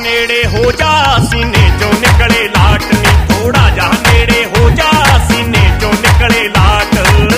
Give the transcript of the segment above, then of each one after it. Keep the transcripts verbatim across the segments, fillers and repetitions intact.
नेड़े हो जा सीने जो निकले लाट नी, थोड़ा जा नेड़े हो जा सीने जो निकले लाट।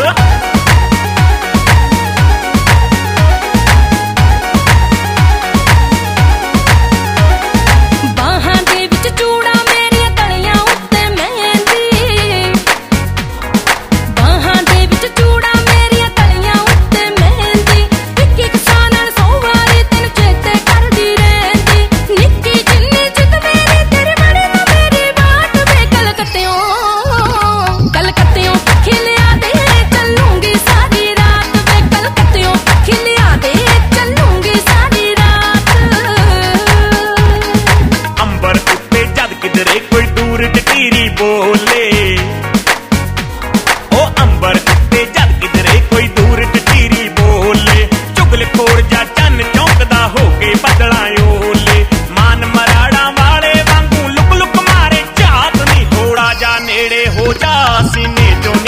बोले ओ अंबर उत्ते जद किधरे कोई दूर टटीरी बोले, चुगल खोड़ जा चन चौंकदा हो के बदला ओले, मान मराड़ा वाले वांगू लुक लुक मारे जात नी, थोड़ा जा नेड़े हो जा सीने जो